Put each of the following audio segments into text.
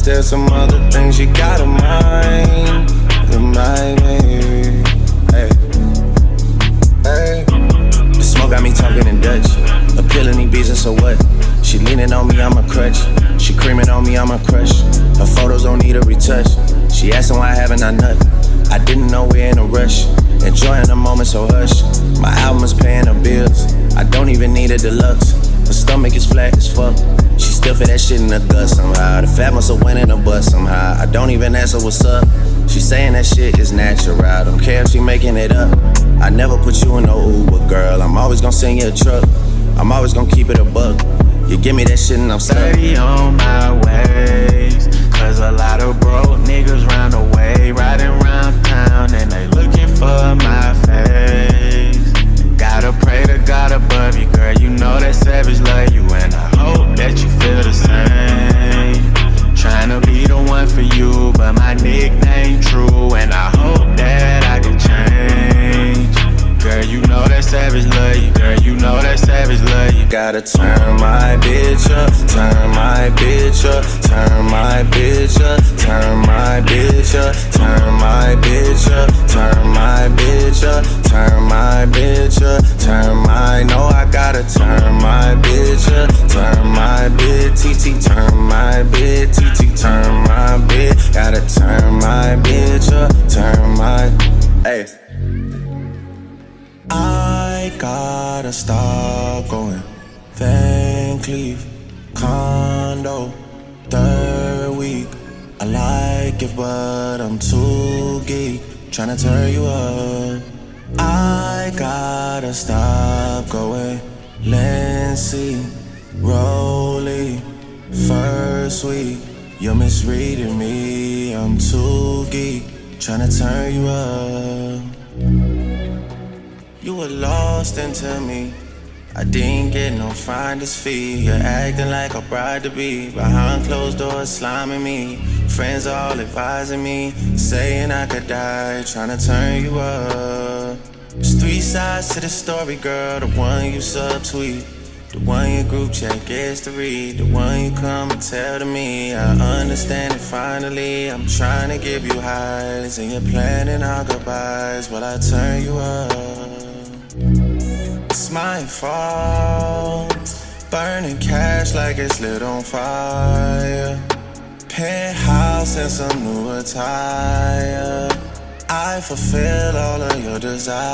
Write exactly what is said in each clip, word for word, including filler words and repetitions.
there's some other things you gotta mind. Remind me. Hey, hey. The smoke got me talking in Dutch. Appealing these beats and so what? She leaning on me, I'm a crutch. She creaming on me, I'm a crush. Her photos don't need a retouch. She asking why haven't I nut? I didn't know we're in a rush. Enjoying the moment, so hush. My album is paying her bills. I don't even need a deluxe. Her stomach is flat as fuck. She still fit that shit in the gut somehow. The fat must have went in her butt somehow. I don't even ask her what's up. She saying that shit is natural. I don't care if she making it up. I never put you in no Uber, girl. I'm always gonna send you a truck. I'm always gonna keep it a buck. You give me that shit and I'm stuck. Steady on my ways, cause a lot of broke niggas round the way, riding round town and they looking for my face. Gotta pray to God above you, girl, you know that savage love you, and I hope that you feel the same. Tryna be the one for you, but my nickname true, and I hope that I can change. Girl, you know that savage love you, girl, you know that savage love you. Gotta turn my bitch up, turn my bitch up, turn my bitch up, turn my bitch up, turn my bitch up, turn my bitch up, turn my bitch up, turn my, no, I gotta turn my bitch up, turn my bitch, T T, turn my bitch, T T, turn my bitch, gotta turn my bitch up, turn my, hey. I gotta stop going Van Cleef, condo, third week. I like it, but I'm too geek. Tryna turn you up. I gotta stop going Lancy, Rolly, first week. You're misreading me, I'm too geek. Tryna turn you up. You were lost into me. I didn't get no finder's fee. You're acting like a bride to be. Behind closed doors, sliming me. Friends all advising me, saying I could die, trying to turn you up. There's three sides to the story, girl. The one you subtweet, the one your group chat gets to read, the one you come and tell to me. I understand it finally. I'm trying to give you highs, and you're planning our goodbyes while I turn you up. It's my fault, burning cash like it's lit on fire. Penthouse and some new attire. I fulfill all of your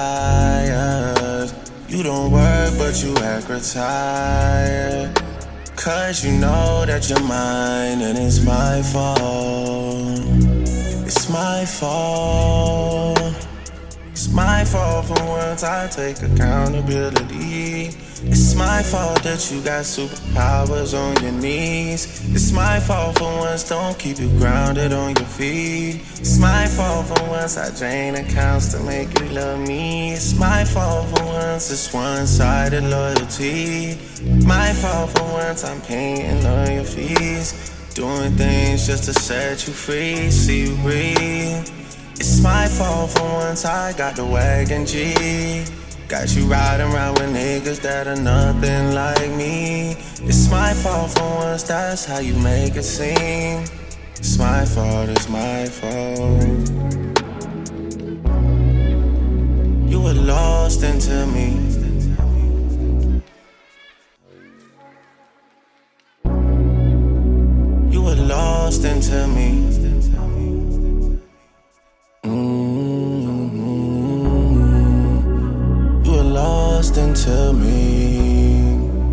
desires. You don't work but you act retired, cause you know that you're mine and it's my fault. It's my fault. It's my fault for once I take accountability. It's my fault that you got superpowers on your knees. It's my fault for once, don't keep you grounded on your feet. It's my fault for once I drain accounts to make you love me. It's my fault for once, it's one-sided loyalty. My fault for once, I'm paying all your fees. Doing things just to set you free, see you breathe. It's my fault for once I got the wagon G. Got you riding around with niggas that are nothing like me. It's my fault for once, that's how you make it seem. It's my fault, it's my fault. You were lost into me. You were lost into me. Lost into me.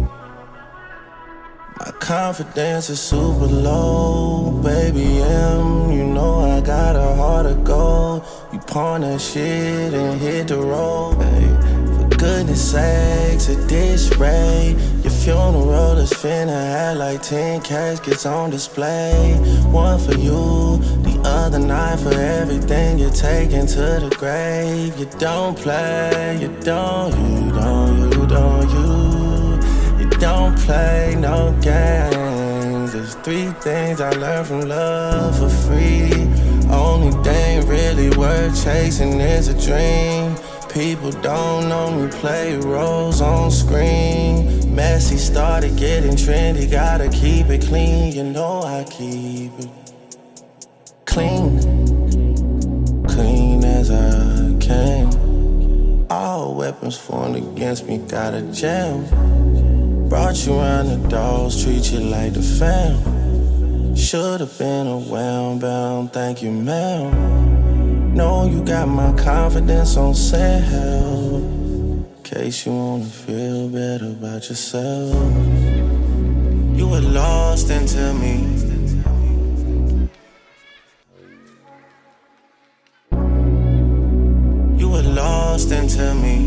My confidence is super low, baby M. You know I got a heart of gold. You pawn that shit and hit the road, babe. For goodness sakes, at this rate, your funeral is finna have like ten caskets on display. One for you, the other nine for everything you're taking to the grave. You don't play, you don't, you don't, you don't, you You don't play no games. There's three things I learned from love for free. Only thing really worth chasing is a dream. people don't know me, play roles on screen. Messy started getting trendy, gotta keep it clean. You know I keep it clean, clean as I can. All weapons formed against me, gotta jam. Brought you around the dogs, treat you like the fam. Should've been around, bound, thank you, ma'am. Know you got my confidence on sale. In case you wanna feel better about yourself. You were lost into me. You were lost into me.